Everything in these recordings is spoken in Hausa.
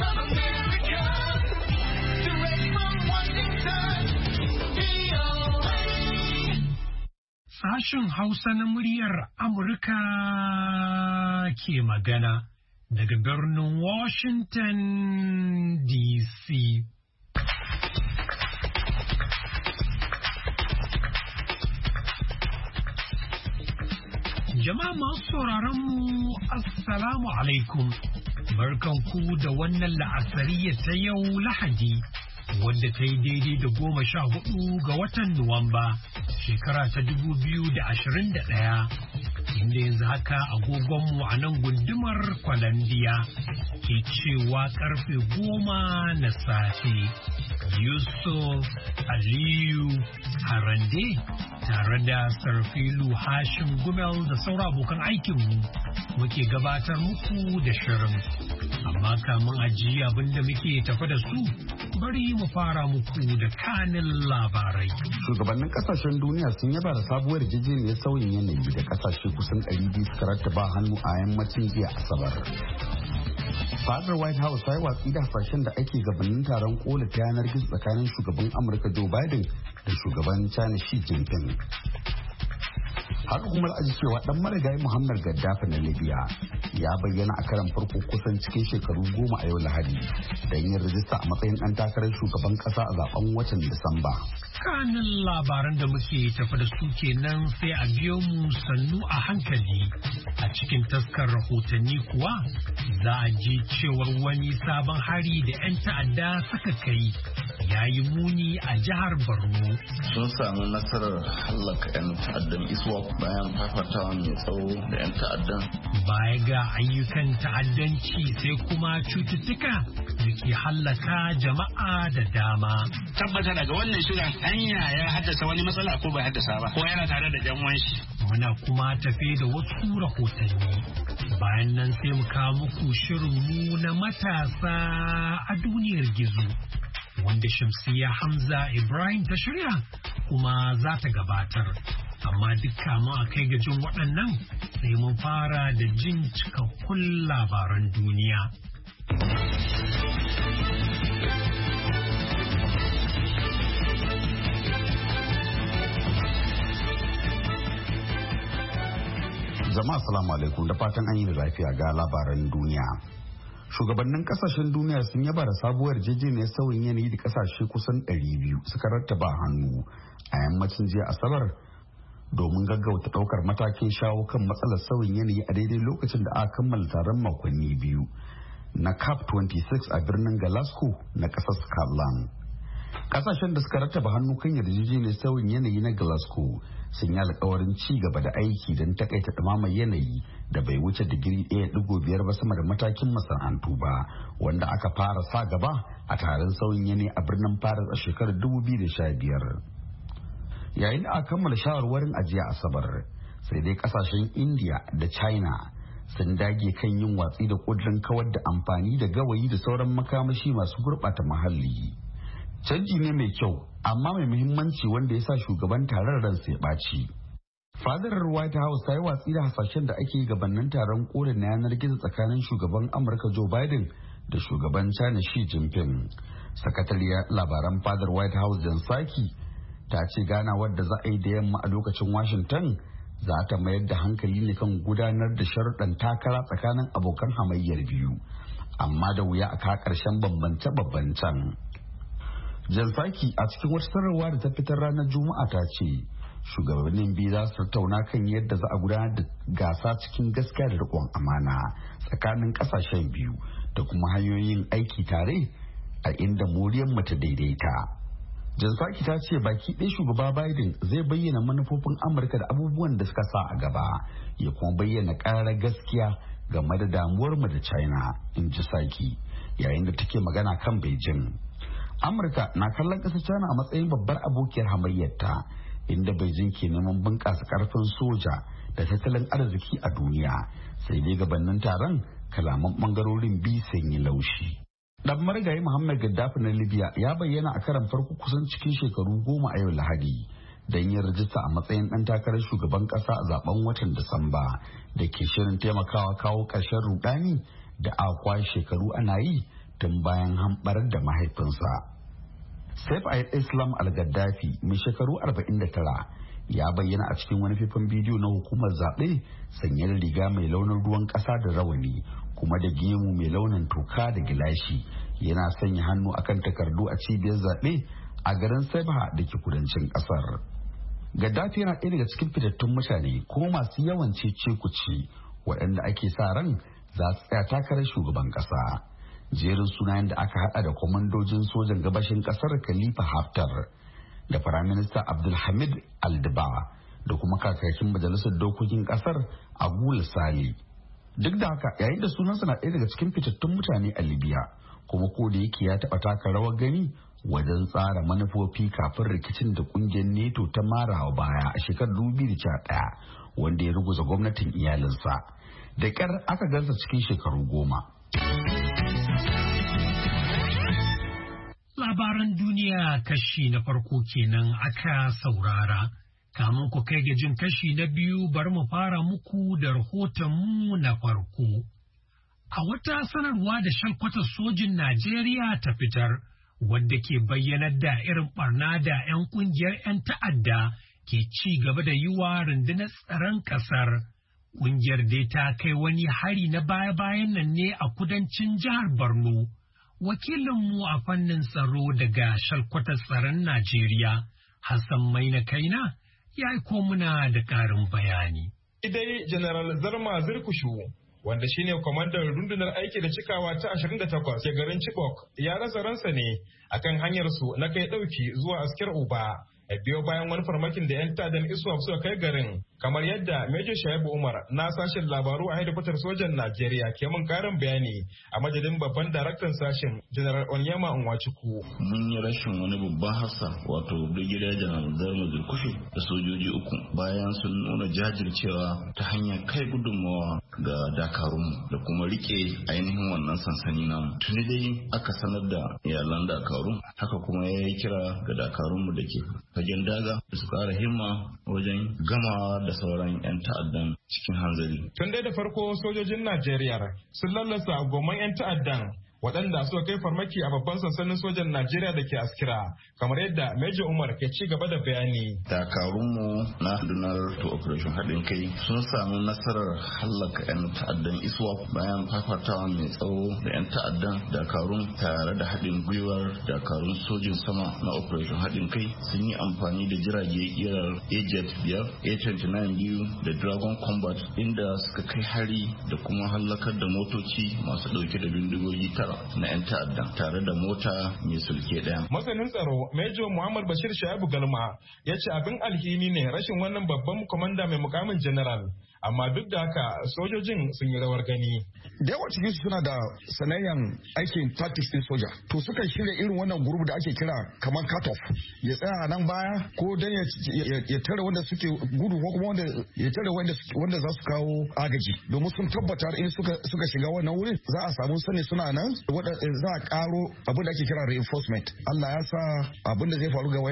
of America, direct from Washington, VOA. Sashen Hausa na muryar Amurka ke magana daga birnin Washington DC. Jama'a masu sauraron mu Assalamu alaikum. Barkanku da wannan la'asariya ta yau Lahadi, wadda ta yi daidai da 14 ga watan Nuwamba, shekara ta 2021, inda yanzu haka agogonmu a nan gundumar Kwalandiya ke cewa karfe 10 na safe. Yusuf Aliyu Harande tare da Sarfilu Hashim Gumel da sauran abokan aikinmu muke gabatar muku da shirin. Amma kamun ajiye abinda muke tafa da su, bari mu fara muku da kanin labarai. Shugabannin kasashen duniya sun yaba da sabuwar yarjejeniyar sauyin yanayi da kasashe kusan 200 suka rattaba hannu a yammacin jiya Asabar. Fadar White House ta yi watsi da hasashen da ake gabanin taron kola ta yanar gizo tsakanin shugaban Amurka Joe Biden da shugaban China Xi Jinping. Haka kuma da aji cewa dan marigayi Muhammad Gaddafi na Libya ya bayyana a karan farko kusan cikin shekaru 10 a yau Lahadi don yin rajista a matsayin dan takarar shugaban kasa a zaben watan Disamba. Kanin labaran da muke tafi da su kenan sai a biyo mu sannu a hankali. A cikin taskar rahotanni kuwa za a ji cewar wani sabon hari da 'yan ta'adda suka kai ya yi muni a jihar Borno. Sun samu nasarar hallaka 'yan ta'addan ISWAP bayan fafatawa mai tsawo da 'yan ta'addan. Baya ga ayyukan ta'addanci sai kuma cututtuka da ke hallaka jama'a da dama. Tabbata daga wannan shirin hanya ya haddasa wani matsala ko bai haddasa ba, ko yana tare da jan shi. Muna kuma tafe da wasu rahotanni. Bayan nan sai mu kawo muku shirinmu na matasa a duniyar gizo, wanda Shamsiyya Hamza Ibrahim ta shirya kuma za ta gabatar. Amma dukka mu a kai gajin waɗannan sai mun fara da jin cikakkun labaran duniya. Jama'a salamu alaikum da fatan an yi da lafiya ga labaran duniya. Shugabannin kasashen duniya sun yaba da sabuwar yarjejeniyar sauyin yanayi da kasashe kusan 200 suka rattaba hannu a yammacin jiya Asabar domin gaggauta daukar matakin shawo kan matsalar sauyin yanayi a daidai lokacin da aka kammala taron makonni biyu na COP26 a birnin Glasgow na kasar Scotland. Kasashen da suka rattaba hannu kan yarjejeniyar sauyin yanayi na Glasgow sun yi alkawarin ci gaba da aiki don takaita ɗumamar yanayi da bai wuce digiri 1.5 ba sama da matakin masana'antu ba, wanda aka fara sa gaba a taron sauyin yanayi a birnin Paris a shekarar 2015. Yayin da aka kammala shawarwarin ajiya Asabar, sai dai kasashen India da China sun dage kan yin watsi da kudirin kawar da amfani da gawayi da sauran makamashi masu gurɓata muhalli. Canji ne mai kyau amma mai muhimmanci wanda ya sa shugaban taron ransa ya ɓaci. Fadar White House ta yi watsi da hasashen da ake gabanin taron kolin na yanar gizo tsakanin shugaban Amurka Joe Biden da shugaban China Xi Jinping. Sakatariyar labaran fadar White House Jen Psaki ta ce ganawar da za a yi da yamma a lokacin Washington za ta mayar da hankali ne kan gudanar da sharuɗan takara tsakanin abokan hamayyar biyu, amma da wuya a ka ƙarshen bambance-bambancen. Jalsaki a cikin wata sanarwa da ta fitar ranar Juma'a ta ce shugabannin biyu za su tattauna kan yadda za a gudanar da gasa cikin gaskiya da riƙon amana tsakanin ƙasashen biyu da kuma hanyoyin aiki tare a inda moriyar mu ta daidaita. Jalsaki ta ce baki ɗaya shugaba Biden zai bayyana manufofin Amurka da abubuwan da suka sa a gaba, ya kuma bayyana ƙarar gaskiya game da damuwar mu da China, in ji Saki yayin da take magana kan Beijing. Amurka na kallon ƙasar China a matsayin babbar abokiyar hamayyarta, inda Beijing ke neman bunƙasa ƙarfin soja da tattalin arziki a duniya, sai dai gabanin taron kalaman ɓangarorin biyu sun yi laushi. Dan marigayi Muhammad Gaddafi na Libya ya bayyana a karan farko kusan cikin shekaru 10 a yau Lahadi don yin rajista a matsayin ɗan takarar shugaban ƙasa a zaben watan Disamba da ke shirin taimakawa kawo ƙarshen rudani da aka kwashe shekaru ana yi tun bayan hamɓarar da mahaifinsa. Saif al-Islam al-Gaddafi mai shekaru 49 ya bayyana a cikin wani faifan bidiyo na hukumar zaɓe sanye da riga mai launin ruwan ƙasa da rawani kuma da gemu mai launin toka da gilashi, yana sanya hannu akan takardu a cibiyar zaɓe a garin Sabha da ke kudancin ƙasar. Gaddafi yana ɗaya daga cikin fitattun mutane kuma masu yawan cece-kuce waɗanda ake sa ran za su tsaya takarar shugaban ƙasa. Jerin sunayen da aka haɗa da kwamandojin sojan gabashin ƙasar Khalifa Haftar da Firaminista Abdulhamid Aldaba da kuma kakakin majalisar dokokin ƙasar Agul Sale. Duk da haka yayin da sunansa na ɗaya daga cikin fitattun mutane a Libya kuma ko da yake ya taɓa taka rawar gani wajen tsara manufofi kafin rikicin da kungiyar NATO ta marawa baya a shekarar 2011 wanda ya ruguza gwamnatin iyalinsa. Da ƙyar aka gansa cikin shekaru 10. Labaran duniya kashi na farko kenan aka saurara. Kamun ku kai ga jin kashi na biyu bari mu fara muku da rahotonmu na farko. A wata sanarwa da shalkwatar sojin Najeriya ta fitar, wadda ke bayyanar da irin barna da 'yan kungiyar 'yan ta'adda ke ci gaba da yi wa rundunar tsaron ƙasar. Kungiyar dai ta kai wani hari na baya-bayan nan ne a kudancin jihar Borno. Wakilinmu a fannin tsaro daga shalkwatar tsaron Najeriya, Hassan Maina Kaina, ya aiko muna da ƙarin bayani. Idai General Zarma Zirkushu, wanda shine kwamandan rundunar aiki da cikawa ta 28 ke garin Chibok, ya rasa ransa ne akan hanyarsu na kai ɗauki zuwa Askar Uba. Biyo bayan wani farmakin da 'yan ta'addan ISWAP suka kai garin, kamar yadda Major Shaibu Umar na sashen labaru a hedikwatar sojan Najeriya ke mun karin bayani a madadin babban daraktan sashen General Onyema Nwachukwu. Mun yi rashin wani babban hassa wato Brigadier General Zarma Zirkushu da sojoji 3 bayan sun nuna jajircewa ta hanyar kai gudunmawa ga dakarunmu da kuma rike ainihin wannan sansani namu. Tuni dai aka sanar da iyalan dakarun, haka kuma ya yi kira ga dakarunmu da ke fagen daga da su kara himma wajen gamawa da sauran 'yan ta'addan cikin hanzari. Tun dai da farko sojojin Najeriya sun lallasa goman 'yan ta'addan waɗanda suka kai farmaki a babban sansanin sojan Najeriya da ke Askira, kamar yadda Major Umar ke ci gaba da bayani. Dakarunmu na rundunar to operation haɗin kai sun samu nasarar hallaka 'yan ta'addan ISWAP bayan fafatawa mai tsawo da 'yan ta'addan. Dakarun tare da haɗin gwiwar dakarun sojin sama na operation haɗin kai sun yi amfani da jirage kirar A-Jet 5, A-29 biyu da Dragon Combat inda suka kai hari da kuma hallakar da motoci masu ɗauke da bindigogi tara na 'yan ta'adda tare da mota mai sulke ɗaya. Masanin tsaro Major Muhammad Bashir Shaibu Galma ya ce abin alhini ne rashin wannan babban komanda mai mukamin general, amma duk da haka sojojin sun yi rawar gani. Da yawa cikin suna da sanayyan aikin tactics din soja, to suka shirya irin wannan group da ake kira kamar cut off, ya tsaya a nan baya ko dan ya tare wanda suke gudu ko kuma ya tare wanda za su kawo agaji, domin sun tabbatar in suka shiga wannan wurin za a samu sani suna nan, za a karo abin da ake kira reinforcement. Allah ya sa abin da zai faru ga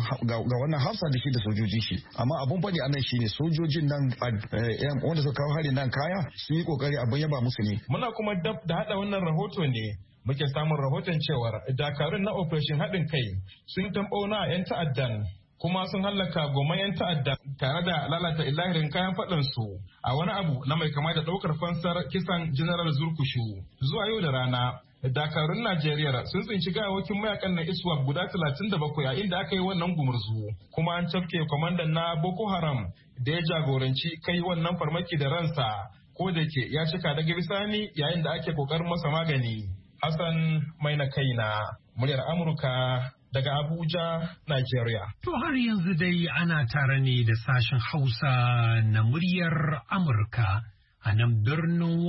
wannan hafsa da shi da sojojin shi, amma abun bane anan shine sojojin nan wanda suka kawo hari nan kaya sun yi kokari abin yaba musu ne. Muna kuma dab da hada wannan rahoto ne muke samun rahoton cewar dakarun na operation haɗin kai sun tambauna 'yan ta'addan kuma sun hallaka goma 'yan ta'adda tare da lalata ilahirin kayan faɗansu a wani abu na mai kama da ɗaukar fansar kisan General Zurkushu. Zuwa yau da rana dakarun Najeriya sun tsinci gawakin mayakan na ISWAP guda 37 a inda aka yi wannan gumurzu, kuma an cafke kwamandan na Boko Haram da ya jagoranci kai wannan farmaki da ransa, ko da ke ya cika daga bisani yayin da ake kokarin masa magani. Hassan Maina Kaina, muryar Amurka daga Abuja, Najeriya. To har yanzu dai ana tare ne da sashen Hausa na muryar Amurka a nan birnin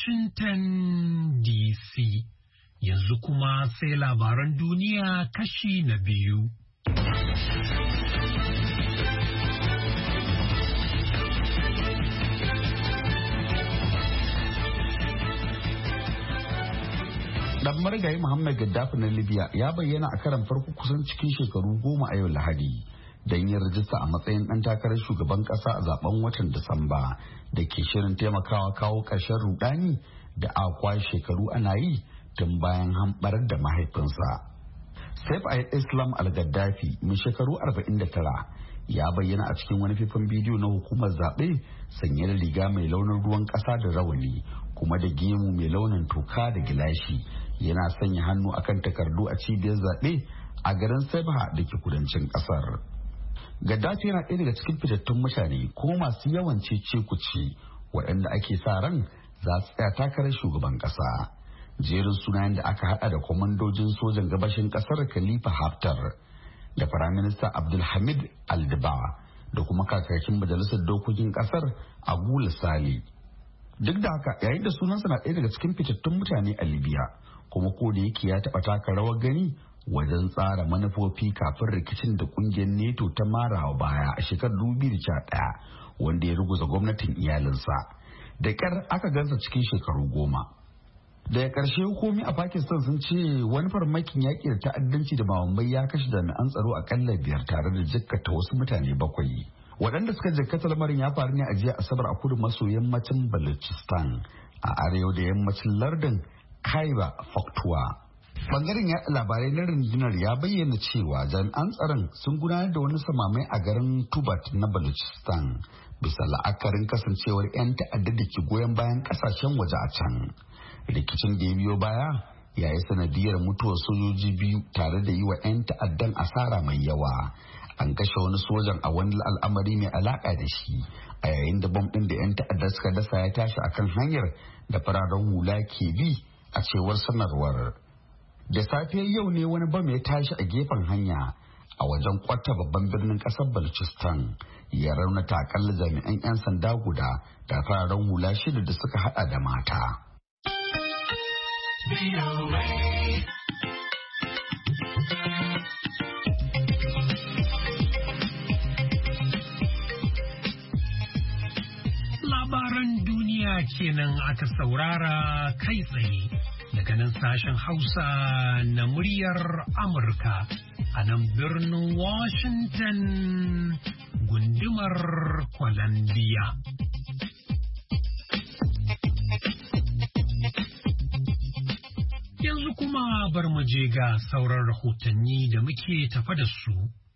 Washington DC. Yanzu kuma sai labaran duniya kashi na biyu. Dan marigayi Muhammad Gaddafi na Libya ya bayyana a karan farko kusan cikin shekaru 10 a yau Lahadi don yin rajista a matsayin ɗan takarar shugaban ƙasa a zaben watan Disamba da ke shirin taimakawa kawo ƙarshen rudani da akwa shekaru ana yi tun bayan hamɓarar da mahaifinsa. Saif al-Islam al-Gaddafi mai shekaru 49 ya bayyana a cikin wani faifan bidiyo na hukumar zaɓe sanye da riga mai launin ruwan ƙasa da rawani kuma da gemu mai launin toka da gilashi, yana sanya hannu akan takardu a cibiyar zaɓe a garin Sabha da ke kudancin ƙasar. Gaddafi yana ɗaya daga cikin fitattun mutane kuma masu yawan cece-kuce waɗanda ake sa ran za su tsaya takarar shugaban ƙasa. Jerin sunayen da aka haɗa da kwamandojin sojan gabashin ƙasar Khalifa Haftar da Firaminista Abdulhamid Aldaba da kuma kakakin majalisar dokokin ƙasar Agul Sali. Duk da haka yayin da sunansa na ɗaya daga cikin fitattun mutane a Libya kuma ko da yake ya taɓa taka rawar gani wajen tsara manufofi kafin rikicin da kungiyar NATO ta marawa baya a shekarar 2011 wanda ya ruguza gwamnatin iyalinsa. Da ƙyar aka gansa cikin shekaru 10. Daga ƙarshe hukumi a Pakistan sun ce wani farmakin yaƙi da ta'addanci da mawambai ya kashe jami'an tsaro akalla 5 tare da jikkata wasu mutane 7. Waɗanda suka jikkata lamarin ya faru ne a jiya Asabar a kudu maso yammacin Balochistan a arewa da yammacin lardin Khyber Pakhtunkhwa. Bangaren yaɗa labarai na rundunar ya bayyana cewa jami'an tsaron sun gudanar da wani samamai a garin Tubat na Balochistan bisa la'akarin kasancewar 'yan ta'adda da ke goyon bayan kasashen waje a can. Rikicin da ya biyo baya ya yi sanadiyar mutuwar sojoji 2 tare da yi wa 'yan ta'addan asara mai yawa. An kashe wani sojan a wani al'amari mai alaƙa da shi a yayin da bom ɗin da 'yan ta'adda suka dasa ya tashi akan hanyar da fararen hula ke bi a cewar sanarwar. Da safiyar yau ne wani bam ya tashi a gefen hanya a wajen Kwata babban birnin kasar Balochistan ya raunata akalla jami'an 'yan sanda guda da fararen hula 6 da suka hada da mata. Labaran duniya kenan aka saurara kai tsaye daga nan sashen Hausa na muryar Amurka a nan birnin Washington gundumar Columbia. Yanzu kuma bar mu je ga sauran rahotanni da muke tafa da su.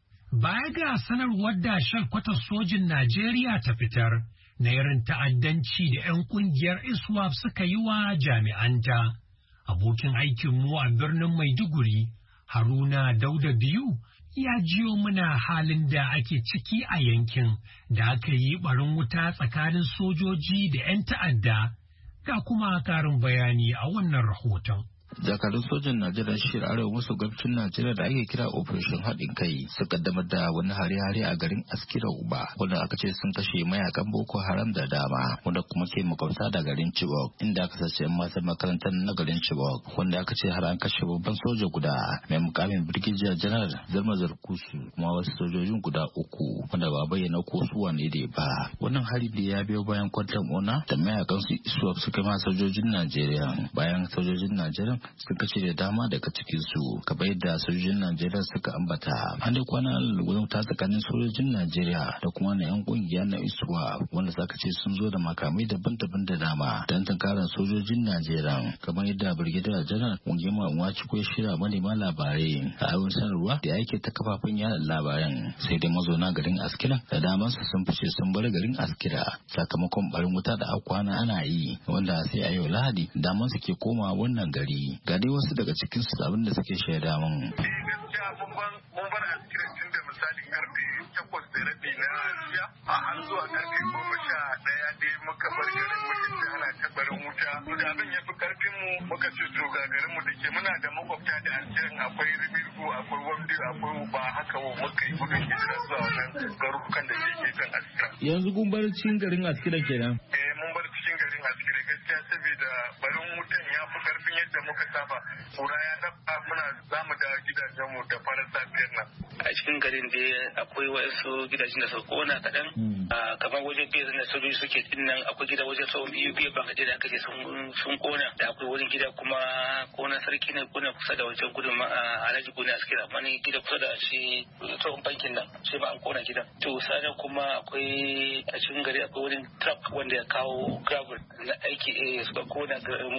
Baya ga sanarwar da shalkwatar sojin Najeriya ta fitar na irin ta'addanci da 'yan kungiyar ISWAP suka yi wa jami'anta. Abokin aikinmu a birnin Maiduguri, Haruna Dauda Biyu, ya jiyo mana halin da ake ciki a yankin da aka yi barin wuta tsakanin sojoji da 'yan ta'adda. Ga kuma karin bayani a wannan rahoton. Dakarun sojan Najeriya shiyar arewa maso gabashin Najeriya da ake kira Operation Haɗin Kai su kaddamar da wani hare-hare a garin Askira Uba wanda aka ce sun kashe mayakan Boko Haram da dama wanda kuma ke makwabta da garin Chibok inda aka sace matan makarantar na garin Chibok wanda aka ce har an kashe babban soja guda mai mukamin Brigadier General Zarma Zarkusu kuma wasu sojojin guda 3 wanda ba bayyana ko su wane ne ba. Wannan hari da ya biyo bayan kwantan ona da mayakan su ISWAP suka ma sojojin Najeriya bayan sojojin Najeriya sun kashe da dama daga cikin su kamar yadda sojojin Najeriya suka ambata. An dai kwana wuta tsakanin sojojin Najeriya da kuma na yan kungiya na ISWAP wanda suka ce sun zo da makamai daban-daban da dama don tunkarar sojojin Najeriya kamar yadda Brigadier General Ungema Nwachukwu ya shirya manema labarai a yawan sanarwa da yake ta kafafen yada labaran. Sai dai mazauna garin Askira da daman su sun fice sun bar garin Askira sakamakon barin wuta da akwana ana yi wanda sai a yau Lahadi daman su ke koma wannan gari. Ga dai wasu daga cikin su abin da suke shaida mun. Gaskiya mun bar Askira tun da misalin karfe 8:30 na jiya a har zuwa karfe 11 dai muka bar garin muka ce ana ta barin wuta. Da abin ya fi karfin mu muka ce to ga garin mu da ke muna da makwabta da Askira akwai Ribirgu akwai Wamdi akwai ba haka muka yi gudun hijira zuwa wannan garurukan da ke gefen Askira. Yanzu kun bar cikin garin Askira kenan? Mun bar cikin garin Askira gaskiya saboda barin wutan ya fi karfin yadda muka saba. Kura ya dafa muna zamu dawo gidajenmu da farar safiyar nan. A cikin garin da akwai wasu gidajen da su kona kaɗan. Kamar wajen biyar da sojoji suke din nan akwai gida wajen sau biyu ba kaɗai da aka je sun kona. Da akwai wani gida kuma kona sarki ne kona kusa da wajen gudun Alhaji Goni Askira. Wani gida kusa da shi tsohon bankin nan shi ma an kona gidan. To sanan kuma akwai a cikin gari akwai wani truck wanda ya kawo gravel na aiki suka kona mota to a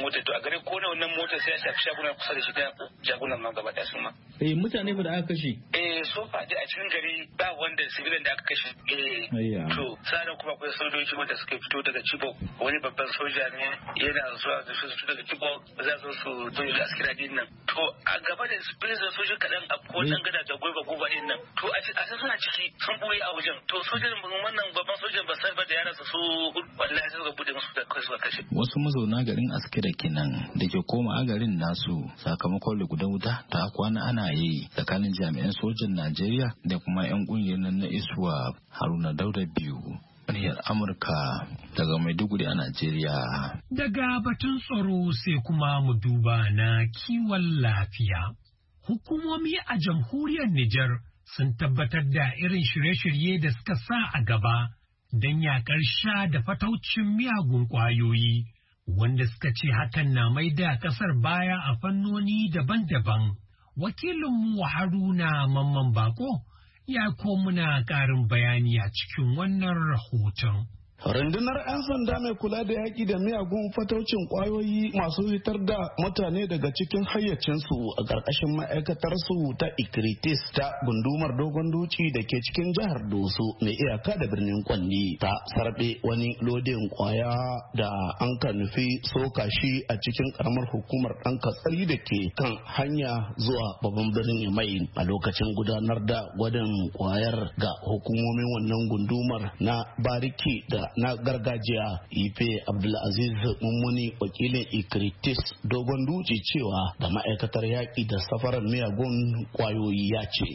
gari ko na wannan motar sai ya shafi shagunan kusa da shi da shagunan ma gaba da su ma. Mutane ba da aka kashe? So far dai a cikin gari ba wanda civilian da aka kashe. To sannan kuma akwai sojoji wanda suka fito daga Chibok, wani babban soja ne yana zuwa da su fito daga Chibok za su zo da askira din nan. To a gaba da sojoji kaɗan a wannan gada da goba din nan. To a suna ciki sun buye a wajen. To sojan wannan babban sojan ba sai ba da yaransa su wallahi sai suka bude musu da kai suka kashe. Wasu mazauna garin askira kenan da ke koma a garin nasu sakamakon lugudan wuta ta kwana ana yi tsakanin jami'an sojan Najeriya da kuma 'yan kungiyar na ISWAP. Haruna Dauda biyu, muryar Amurka daga Maiduguri a Najeriya. Daga batun tsaro sai kuma mu duba na kiwon lafiya. Hukumomi a jamhuriyar Nijar sun tabbatar da irin shirye-shirye da suka sa a gaba don yakar sha da fataucin miyagun ƙwayoyi, wanda suka ce hakan na mai da ƙasar baya a fannoni daban-daban. Wakilinmu Haruna Mamman Bako ya muna ƙarin bayani a cikin wannan rahoton. Rundunar 'yan sanda mai kula da yaƙi da miyagun fataucin ƙwayoyi masu fitar da mutane daga cikin hayyacinsu a ƙarƙashin ma'aikatar su ta Ikritis ta gundumar Dogon Duci da ke cikin jihar Doso mai iyaka da birnin Kwanni ta sarbe wani lodin ƙwaya da an ka nufi soka shi a cikin ƙaramar hukumar ɗan katsari da ke kan hanya zuwa babban birnin Yamai a lokacin gudanar da gwadin ƙwayar ga hukumomin wannan gundumar na bariki da na gargajiya. Ife Abdulaziz Mummuni wakilin Ikritis Dogon Duci cewa da ma'aikatar yaƙi da safarar miyagun kwayoyi ya ce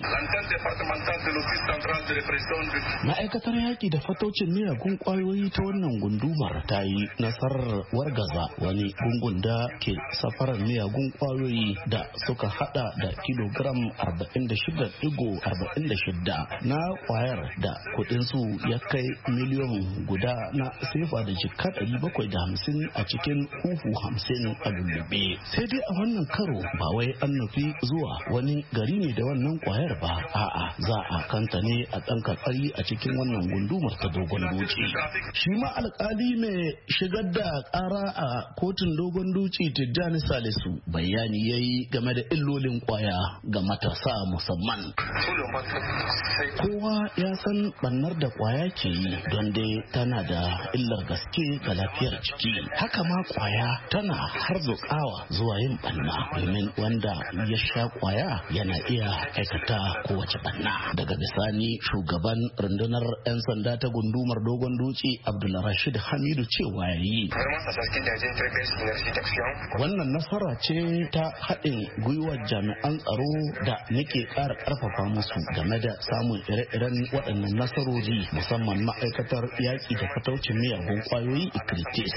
ma'aikatar yaƙi da fataucin miyagun kwayoyi ta wannan gundumar ta yi nasarar wargaza wani gungun da ke safarar miyagun kwayoyi da suka hada da kilogram 46.46 na kwayar da kudinsu ya kai miliyon guda na sefa da jikka 750 a cikin huhu 50 a lullube. Sai dai a wannan karo ba wai an nufi zuwa wani gari ne da wannan kwayar ba, a'a za a kanta ne a ɗan katsari a cikin wannan gundumar ta Dogon Duci. Shi ma alkali mai shigar da ƙara a kotun Dogon Duci Tijjani Salisu bayani yayi game da illolin kwaya ga matasa musamman. Kowa ya san bannar da kwaya ke yi don dai tana da illar gaske ga lafiyar jiki. Haka ma kwaya tana harzukawa zuwa yin banna, domin wanda ya sha kwaya yana iya aikata kowace banna. Daga bisani shugaban rundunar 'yan sanda ta gundumar Dogon Duci Abdulrashid Hamidu cewa yayi wannan nasara ce ta haɗin gwiwar jami'an tsaro da nake ƙara ƙarfafa musu game da samun ire-iren waɗannan nasarori, musamman ma'aikatar yaƙi da fataucin miyagun kwayoyi Ikritis.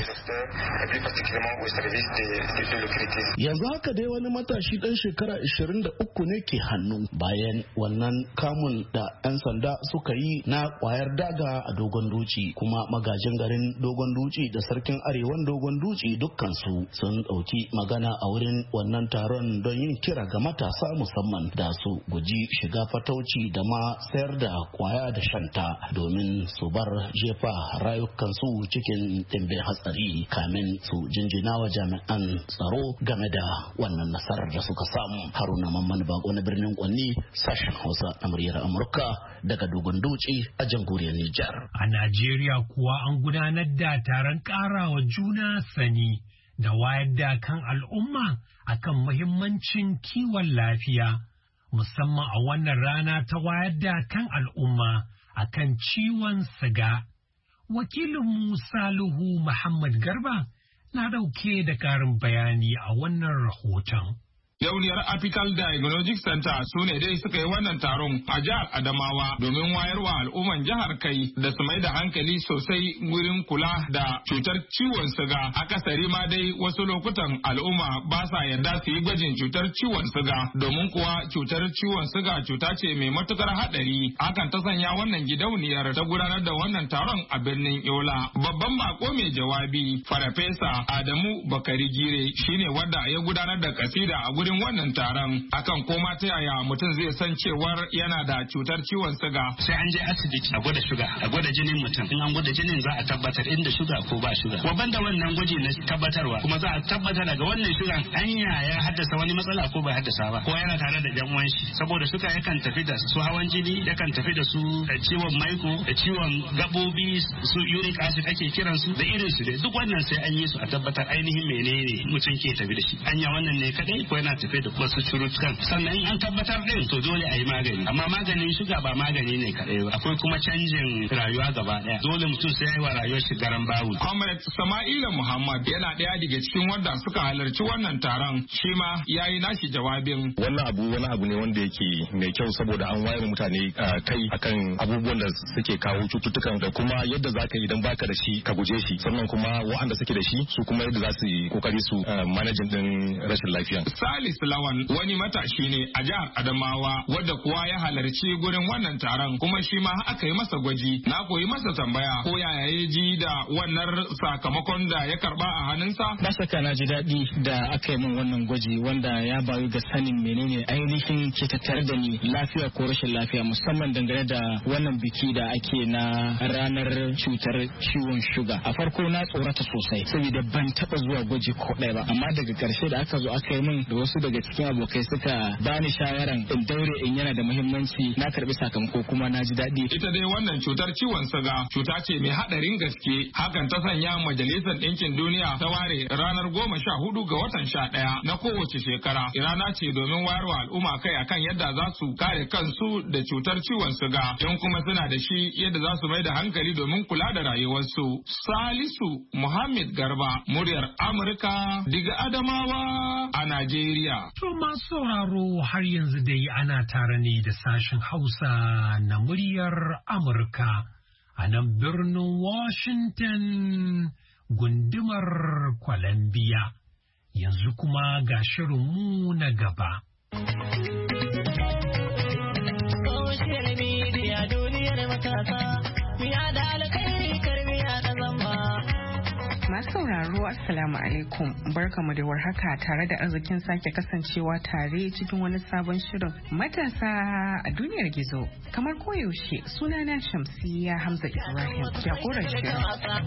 Yanzu haka dai wani matashi ɗan shekara 23 ne ke hannu bayan wannan kamun da 'yan sanda suka yi na kwayar daga a Dogon Duci, kuma magajin garin Dogon Duci da sarkin arewan Dogon Duci dukkansu sun ɗauki magana a wurin wannan taron don yin kira ga matasa musamman da su guji shiga fatauci da ma sayar da kwaya da shanta domin su bar jefa rayukansu cikin ɗimbin hatsari kamin su jinjina wa jami'an tsaro game da wannan nasarar da suka samu. Haruna Mamman Bako na birnin Kwanni, sashen Hausa na muryar Amurka daga Dogon Duci a jamhuriyar Nijar. A Najeriya kuwa an gudanar da taron ƙarawa juna sani da wayar da kan al'umma akan muhimmancin kiwon lafiya, musamman a wannan rana ta wayar da kan al'umma akan ciwon siga. Wakilin Salihu Muhammad Garba na ɗauke da ƙarin bayani a wannan rahoton. Yauniyar Apical Diagnostic Center su ne dai suka yi wannan taron a jihar Adamawa domin wayarwa al'umman jihar kai da su mai da hankali sosai wurin kula da cutar ciwon siga. Akasari ma dai wasu lokutan al'umma ba sa yarda su yi gwajin cutar ciwon siga, domin kuwa cutar ciwon siga cuta ce mai matukar haɗari. Hakan ta sanya wannan gidauniyar ta gudanar da wannan taron a birnin Yola. Babban bako mai jawabi Farfesa Adamu Bakari Gire shine wanda ya gudanar da kasida a gurin wurin wannan taron akan koma ta yaya mutum zai san cewar yana da cutar ciwon siga. Sai an je asibiti a gwada shuga, a gwada jinin mutum. In an gwada jinin za a tabbatar inda shuga ko ba shuga. Kuma banda wannan gwaji na tabbatarwa kuma za a tabbatar daga wannan shugan hanya ya haddasa wani matsala ko bai haddasa ba. Ko yana tare da yan uwan shi. Saboda suka yakan tafi da su hawan jini, yakan tafi da su ciwon maiko, da ciwon gabobi, su uric acid ake kiran su da irin su dai. Duk wannan sai an yi su a tabbatar ainihin menene mutum ke tafi da shi. Anya wannan ne kadai ko yana tafi da wasu curutukan. Sannan in an tabbatar din to dole a yi magani. Amma maganin shuga ba magani ne kadai ba. Akwai kuma canjin rayuwa gaba daya. Dole mutum sai ya yi wa rayuwar shi garan bawu. Comrade Sama'ila Muhammad yana daya daga cikin wanda suka halarci wannan taron. Shi ma ya yi nashi jawabin. Wani abu ne wanda yake mai kyau saboda an wayar mutane kai akan abubuwan da suke kawo cututtukan da kuma yadda zaka idan baka da shi ka guje shi, sannan kuma waɗanda suke da shi su kuma yadda za su yi kokari su manajin din rashin lafiya. Salisu Lawan wani matashi ne a jihar Adamawa wadda kuwa ya halarci gurin wannan taron kuma shi ma aka yi masa gwaji. Na koyi masa tambaya ko yaya ya ji da wannan sakamakon da ya karba a hannunsa. Ba shakka na ji daɗi da aka yi min wannan gwaji wanda ya bayu ga sanin menene ainihin ke tattare da ni, lafiya ko rashin lafiya, musamman dangane da wannan biki da ake na ranar cutar ciwon shuga. A farko na tsorata sosai saboda ban taɓa zuwa gwaji ko ɗaya ba, amma daga ƙarshe da aka zo aka yi min da wasu daga cikin abokai suka bani shawaran in daure in yana da muhimmanci, na karbi sakamako kuma na ji daɗi. Ita dai wannan cutar ciwon suga cuta ce mai haɗarin gaske, hakan ta sanya Majalisar Ɗinkin Duniya ta ware ranar 14 ga watan 11 na kowace shekara. Rana ce domin wayarwa al'umma kai akan yadda za su kare kansu da cutar ciwon suga, in kuma suna da shi yadda za su mai da hankali domin kula da rayuwarsu. Salisu Muhammad Garba, muryar Amurka daga Adamawa a Najeriya. To masu sauraro har yanzu dai ana tare ne da sashen Hausa na muryar Amurka a nan birnin Washington gundumar Columbia. Yanzu kuma ga shirinmu na gaba. Social media duniyar matasa, miya da alkhairi karmiya da zamba. Masu sauraro Assalamu alaikum, barkamu da warhaka tare da arzikin sake kasancewa tare cikin wani sabon shirin matasa a duniyar gizo. Kamar koyaushe sunana Shamsiyya Hamza Ibrahim, jagorar shirin.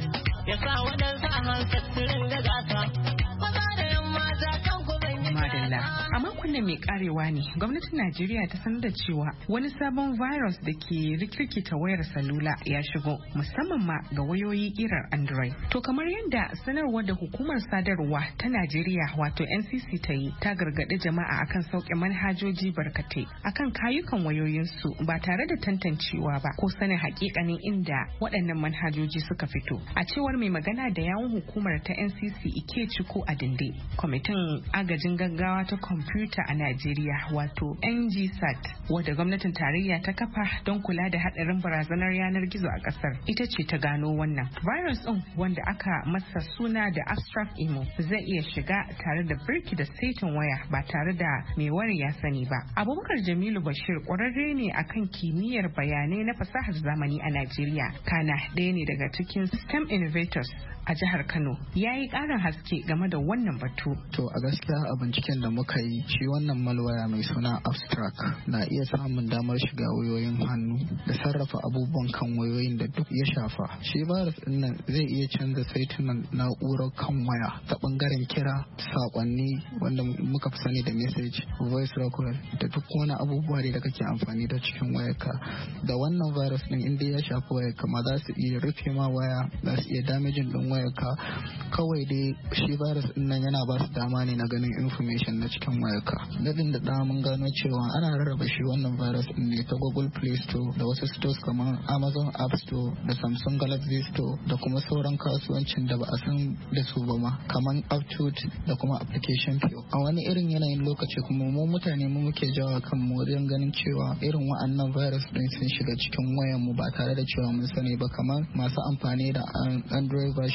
Ya sa waɗansu a hankali da gasa, maza da yamma ta kan Madalla. A makon nan mai karewa ne, gwamnatin Najeriya ta sanar da cewa wani sabon virus da ke rikirkita wayar salula ya shigo, musamman ma ga wayoyi kirar Android. To kamar yadda sanarwar da hukumar sadarwa ta Najeriya wato NCC ta yi, ta gargaɗi jama'a akan sauke manhajoji barkatai akan kayukan wayoyinsu ba tare da tantancewa ba ko sanin hakikanin inda waɗannan manhajoji suka fito. A cewar mai magana da yawun hukumar ta NCC Ikechukwu Adinde, kwamitin agajin gaggawa ta kwamfuta a Najeriya wato NGSAT wadda gwamnatin tarayya ta kafa don kula da hadarin barazanar yanar gizo a kasar ita ce ta gano wannan virus din wanda aka masa suna da abstract emo zai iya shiga tare da birki da saitin waya ba tare da mai wari ya sani ba. Abubakar Jamilu Bashir kwararre ne akan kimiyyar bayanai na fasahar zamani a Najeriya, kana ɗaya ne daga cikin STEM innovators a jihar Kano, ya yi ƙarin haske game da wannan batu. To a gaskiya a binciken da muka yi, shi wannan malwaya mai suna abstract na iya samun damar shiga wayoyin hannu da sarrafa abubuwan kan wayoyin da duk ya shafa. Shi virus din nan zai iya canza saitunan na'urar kan waya ta bangaren kira, sakonni wanda muka fi sani da message, voice record da duk wani abubuwa da kake amfani da cikin wayarka. Da wannan virus din inda ya shafi wayarka ma za su iya rufe ma waya, za su iya damaging din wayarka. Kawai dai shi virus din nan yana ba su dama ne na ganin information na cikin wayarka. Dadin da mun gano cewa ana rarraba shi wannan virus din ne ta Google Play Store da wasu stores kamar Amazon App Store da Samsung Galaxy Store da kuma sauran kasuwancin da ba a san da su ba ma kamar Aptitude da kuma Application Pure. A wani irin yanayin lokaci kuma mu mutane mu muke jawa kan mu wajen ganin cewa irin wa'annan virus din sun shiga cikin wayar mu ba tare da cewa mun sani ba, kamar masu amfani da Android version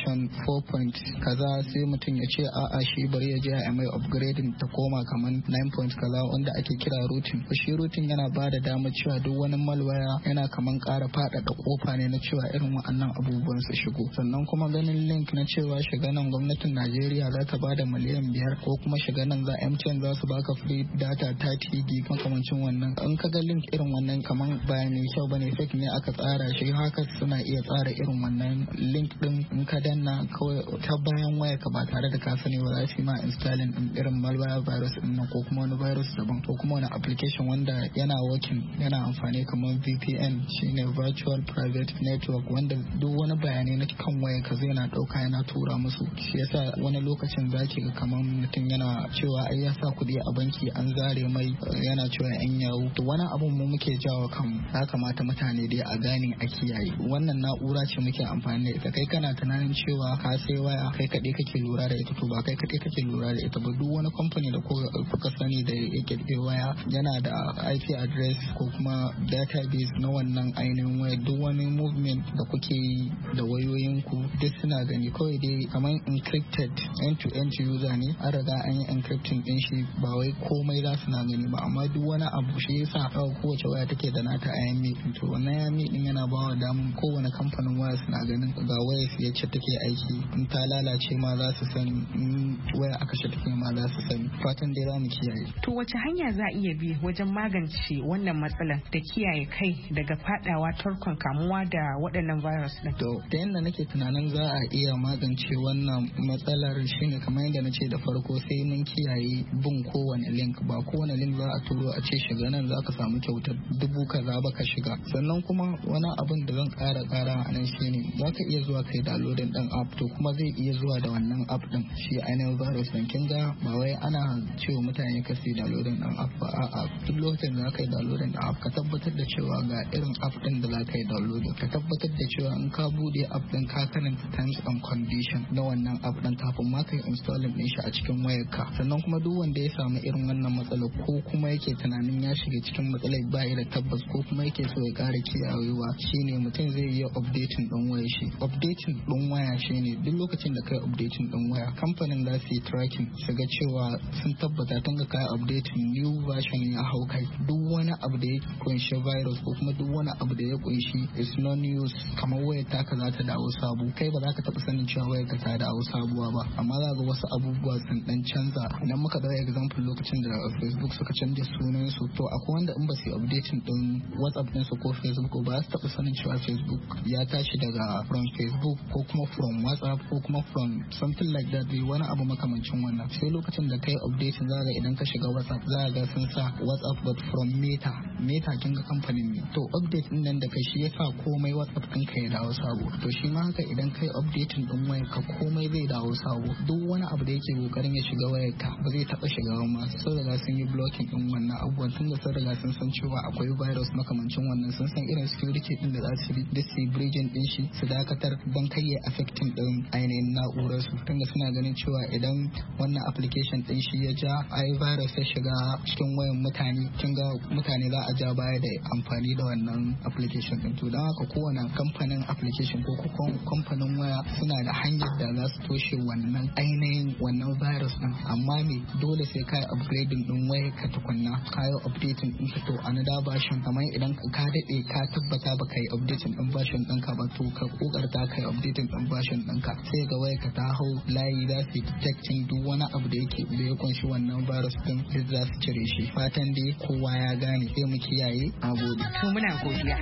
version 4. kaza sai mutum ya ce a'a shi bari ya je a mai upgrading ta koma kamar 9. kaza wanda ake kira routing. Shi routing yana ba da damar cewa duk wani malware yana kaman ƙara faɗaɗa kofa ne na cewa irin wa'annan abubuwan su shigo. Sannan kuma ganin link na cewa shiga nan gwamnatin Najeriya za ta ba da miliyan 5 ko kuma shiga nan za MTN za su baka free data 30 gig makamancin wannan. In ka ga link irin wannan kaman ba mai kyau bane, fake ne aka tsara shi. Haka suna iya tsara irin wannan link din, in ka danna kawai ta bayan waya ka ba tare da ka sani ba za su yi ma installing din irin malware virus din nan ko kuma wani virus daban ko kuma wani application wanda yana working yana amfani kamar VPN shine virtual private network, wanda duk wani bayanai na kan waya ka zai na dauka yana tura musu. Shi yasa wani lokacin zaki ga kamar mutum yana cewa ai ya sa kuɗi a banki an zare mai, yana cewa yan yawo. To wani abun mu muke jawo kan ya kamata mutane dai a gane a kiyaye. Wannan na'ura ce muke amfani da ita, kai kana tunanin cewa ka sai waya kai kaɗai kake lura da ita, to ba kai kaɗai kake lura da ita ba. Duk wani kamfani da kuka sani da yake da waya yana da IP address ko kuma database na wannan ainihin waya. Duk wani movement da kuke yi da wayoyinku duk suna gani. Kawai dai kamar encrypted end-to-end user ne, an riga an yi encrypting din shi, ba wai komai za su na gani ba, amma duk wani abu shi yasa kowace waya take da nata IMEI. To wannan IMEI din yana ba wa damun kowane kamfanin waya suna ganin ga waya su yace take aiki, in ta lalace ma za su sani, in waya aka shi take ma za su sani. Fatan dai za mu kiyaye. To wace hanya za a iya bi wajen magance wannan matsalar da kiyaye kai daga fadawa tarkon kamuwa da waɗannan virus din? To da yanda nake tunanin za a iya magance wannan matsalar shine kamar yadda na ce da farko, sai mun kiyaye bin kowane link. Ba kowane link za a turo a ce shiga nan za ka samu kyautar 1000 kaza ba ka shiga. Sannan kuma wani abin da zan ƙara a nan shine za ka iya zuwa kai downloading ɗin app, to kuma zai iya zuwa da wannan app ɗin shi ainihin virus ɗin. Kin ga ba wai ana cewa mutane ka sai downloading ɗin app ba, a'a duk lokacin da za ka yi downloading ɗin app ka tabbatar da cewa ga irin app ɗin da za ka yi downloading, ka tabbatar da cewa in ka bude app ɗin ka karanta terms and condition na wannan app ɗin kafin ma ka yi installing ɗin shi a cikin wayarka. Sannan kuma duk wanda ya samu irin wannan matsalar ko kuma yake tunanin ya shiga cikin matsalar ba da tabbas ko kuma yake so ya ƙara kiyayewa, shine mutum zai yi updating ɗin wayar shi. Updating ɗin waya shine duk lokacin da kai updating ɗin waya, kamfanin za su yi tracking su ga cewa sun tabbata tun ga kai updating new version ya hau kai. Duk wani abu da ya kunshi virus ko kuma duk wani abu da ya kunshi is no news, kamar wayar taka za ta dawo sabu, kai ba za ka taɓa sanin cewa wayar ka ta dawo sabuwa ba, amma za ga wasu abubuwa sun dan canza. Idan muka dawo example lokacin da Facebook suka canja sunan su, to akwai wanda in ba su updating din WhatsApp din su ko Facebook ba su taɓa sanin cewa Facebook ya tashi daga from Facebook ko kuma from WhatsApp ko kuma from something like that, wani abu makamancin wannan. Sai lokacin da kai updating za ga idan ka shiga WhatsApp za ga sun sa WhatsApp but from Meta kin ga kamfanin ne. To update din nan da kai shi yasa komai WhatsApp din ka ya dawo sabo. To shi ma haka idan kai updating din wayar ka komai zai dawo sabo. Duk wani abu da yake kokarin ya shiga wayar ka ba zai taba shiga ba. Sun riga sun yi blocking din wannan abubuwan, tun da sun riga sun san cewa akwai virus makamancin wannan, sun san irin security din da za su bi su bridging din shi su dakatar don kai ya affecting din ainihin na'urar su. Tunda suna ganin cewa idan wannan application din shi ya ja ai virus ya shiga cikin wayan mutane, kin ga mutane za a ja baya da amfani da wannan application din. To don haka kowane kamfanin application ko kamfanin waya suna da hanyar da za su toshe wannan ainihin wannan virus din, amma me dole sai kai upgrading din wayar ka tukunna, kai updating din ka to another version. Kamar idan ka dade ka tabbata ba kai updating din version din ka ba, to ka kokarta kai updating din version din ka, sai ga wayar ka ta hau layi za su detecting duk wani abu da yake da ya kunshi wannan virus din za su cire shi. Fatan dai kowa ya gane, sai mu kiyaye. A gode. To muna godiya.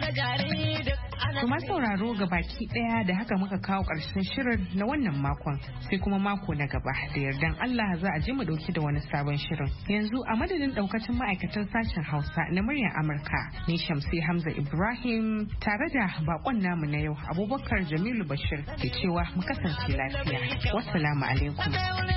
Kuma sauraro ga baki daya da haka muka kawo ƙarshen shirin na wannan makon, sai kuma mako na gaba da yardan Allah za a ji mu dauki da wani sabon shirin. Yanzu a madadin daukacin ma'aikatan sashen Hausa na muryar Amurka, ni Shamsi Hamza Ibrahim tare da bakon namu na yau Abubakar Jamilu Bashir ke cewa mu kasance lafiya. Wassalamu alaikum.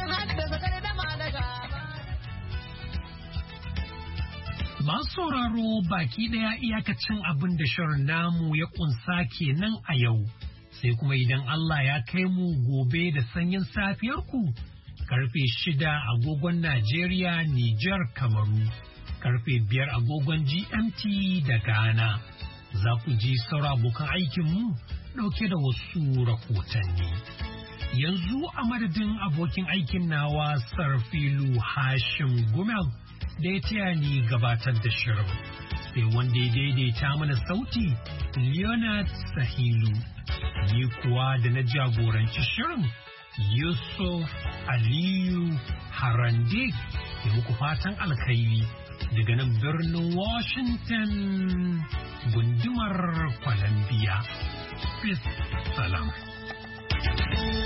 Masu sauraro baki daya iyakacin abin da shirin namu ya kunsa kenan a yau, sai kuma idan Allah ya kai mu gobe da sanyin safiyar ku karfe 6 agogon Najeriya, Nijar, Kamaru, karfe 5 agogon GMT da Ghana. Za ku ji saura abokan aikinmu ɗauke da wasu rahotanni. Yanzu a madadin abokin aikin nawa Sarfilu Hashim Gumel da ya taya ni gabatar da shirin. Sai wanda ya daidaita mana sauti Leonard Sahilu. Ni kuwa da na jagoranci shirin Yusuf Aliyu Harande da muku fatan alkhairi daga nan birnin Washington gundumar Columbia. Peace, salam.